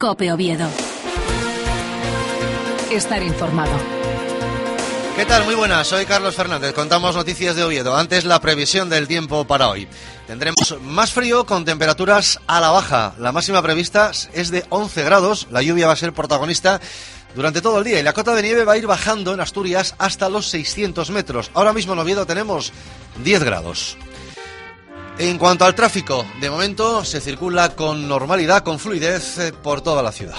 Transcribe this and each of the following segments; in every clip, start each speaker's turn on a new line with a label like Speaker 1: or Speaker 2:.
Speaker 1: COPE Oviedo. Estar informado.
Speaker 2: ¿Qué tal? Muy buenas, soy Carlos Fernández. Contamos noticias de Oviedo. Antes, la previsión del tiempo para hoy. Tendremos más frío con temperaturas a la baja. La máxima prevista es de 11 grados. La lluvia va a ser protagonista durante todo el día y la cota de nieve va a ir bajando en Asturias hasta los 600 metros. Ahora mismo en Oviedo tenemos 10 grados. En cuanto al tráfico, de momento se circula con normalidad, con fluidez por toda la ciudad.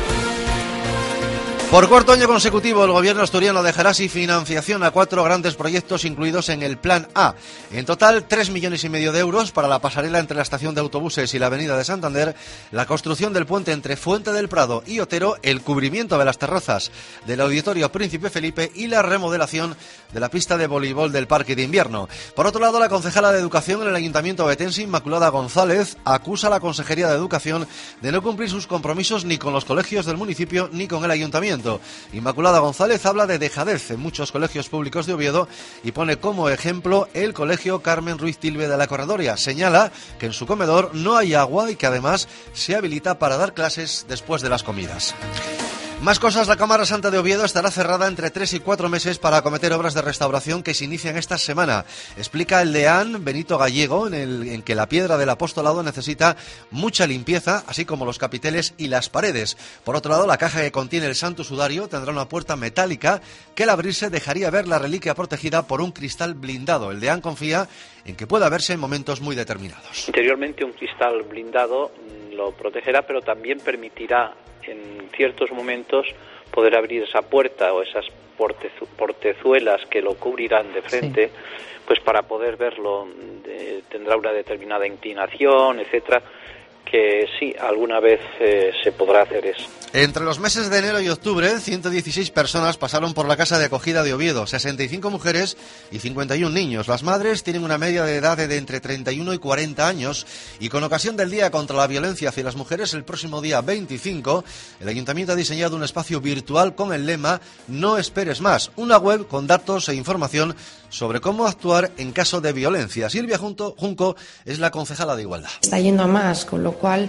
Speaker 2: Por cuarto año consecutivo, el gobierno asturiano dejará sin financiación a 4 grandes proyectos incluidos en el Plan A. En total, 3,5 millones de euros para la pasarela entre la estación de autobuses y la avenida de Santander, la construcción del puente entre Fuente del Prado y Otero, el cubrimiento de las terrazas del Auditorio Príncipe Felipe y la remodelación de la pista de voleibol del Parque de Invierno. Por otro lado, la concejala de Educación en el Ayuntamiento ovetense, Inmaculada González, acusa a la Consejería de Educación de no cumplir sus compromisos ni con los colegios del municipio ni con el Ayuntamiento. Inmaculada González habla de dejadez en muchos colegios públicos de Oviedo y pone como ejemplo el Colegio Carmen Ruiz Tilbe de la Corredoria. Señala que en su comedor no hay agua y que además se habilita para dar clases después de las comidas. Más cosas, la Cámara Santa de Oviedo estará cerrada entre 3 y 4 meses para acometer obras de restauración que se inician esta semana. Explica el deán Benito Gallego en que la piedra del apostolado necesita mucha limpieza, así como los capiteles y las paredes. Por otro lado, la caja que contiene el Santo Sudario tendrá una puerta metálica que al abrirse dejaría ver la reliquia protegida por un cristal blindado. El deán confía en que pueda verse en momentos muy determinados.
Speaker 3: Interiormente un cristal blindado lo protegerá, pero también permitirá en ciertos momentos poder abrir esa puerta o esas portezuelas que lo cubrirán de frente, sí, pues para poder verlo tendrá una determinada inclinación, etcétera, que sí, alguna vez se podrá hacer eso.
Speaker 2: Entre los meses de enero y octubre, 116 personas pasaron por la casa de acogida de Oviedo, 65 mujeres y 51 niños. Las madres tienen una media de edad de entre 31 y 40 años y con ocasión del Día contra la Violencia hacia las Mujeres, el próximo día 25, el Ayuntamiento ha diseñado un espacio virtual con el lema "No esperes más", una web con datos e información sobre cómo actuar en caso de violencia. Silvia Junco es la concejala de Igualdad.
Speaker 4: Está yendo a más, con lo cual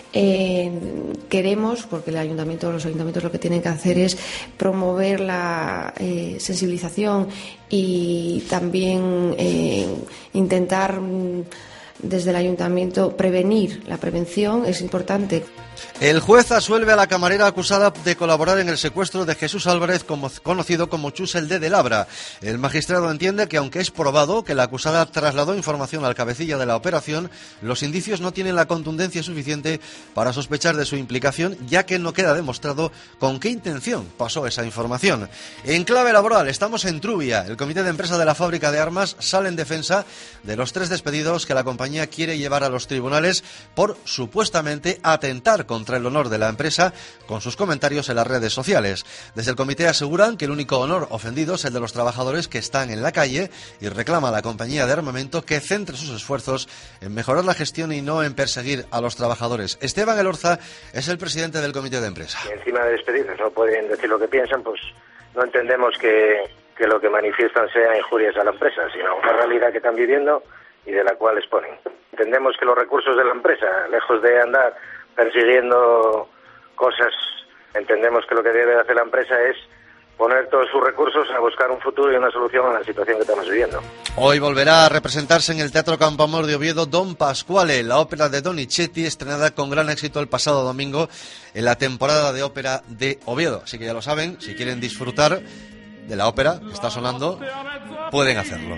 Speaker 4: queremos, porque los ayuntamientos lo que tienen que hacer es promover la sensibilización y también intentar desde el ayuntamiento prevenir. La prevención es importante.
Speaker 2: El juez absuelve a la camarera acusada de colaborar en el secuestro de Jesús Álvarez, conocido como Chus el de Labra. El magistrado entiende que, aunque es probado que la acusada trasladó información al cabecilla de la operación, los indicios no tienen la contundencia suficiente para sospechar de su implicación, ya que no queda demostrado con qué intención pasó esa información. En clave laboral, estamos en Trubia. El comité de empresa de la fábrica de armas sale en defensa de los 3 despedidos que la compañía quiere llevar a los tribunales por supuestamente atentar contra el honor de la empresa con sus comentarios en las redes sociales. Desde el comité aseguran que el único honor ofendido es el de los trabajadores que están en la calle y reclama a la compañía de armamento que centre sus esfuerzos en mejorar la gestión y no en perseguir a los trabajadores. Esteban Elorza es el presidente del comité de empresa.
Speaker 5: Y encima de despedirse no pueden decir lo que piensan, pues no entendemos que lo que manifiestan sea injurias a la empresa, sino una realidad que están viviendo y de la cual exponen. Entendemos que los recursos de la empresa, lejos de andar persiguiendo cosas, entendemos que lo que debe hacer la empresa es poner todos sus recursos a buscar un futuro y una solución a la situación que estamos viviendo.
Speaker 2: Hoy volverá a representarse en el Teatro Campoamor de Oviedo Don Pasquale, la ópera de Donizetti, estrenada con gran éxito el pasado domingo en la temporada de ópera de Oviedo. Así que ya lo saben, si quieren disfrutar de la ópera que está sonando, pueden hacerlo.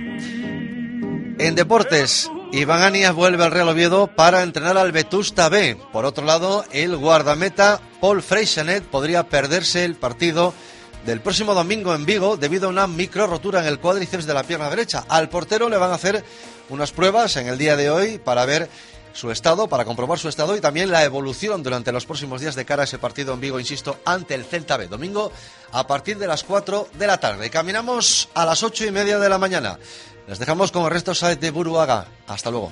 Speaker 2: En deportes, Iván Anias vuelve al Real Oviedo para entrenar al Vetusta B. Por otro lado, el guardameta Paul Freixenet podría perderse el partido del próximo domingo en Vigo debido a una micro rotura en el cuádriceps de la pierna derecha. Al portero le van a hacer unas pruebas en el día de hoy para ver su estado, para comprobar su estado y también la evolución durante los próximos días de cara a ese partido en Vigo, insisto, ante el Celta B. Domingo a partir de las 4 de la tarde. Caminamos a las 8:30 de la mañana. Les dejamos con el resto de Buruaga. Hasta luego.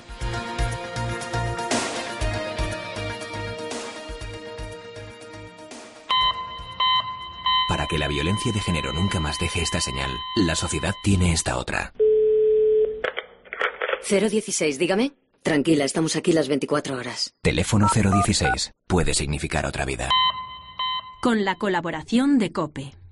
Speaker 6: Para que la violencia de género nunca más deje esta señal, la sociedad tiene esta otra.
Speaker 7: 016, dígame.
Speaker 1: Tranquila, estamos aquí las 24 horas.
Speaker 6: Teléfono 016. Puede significar otra vida.
Speaker 7: Con la colaboración de COPE.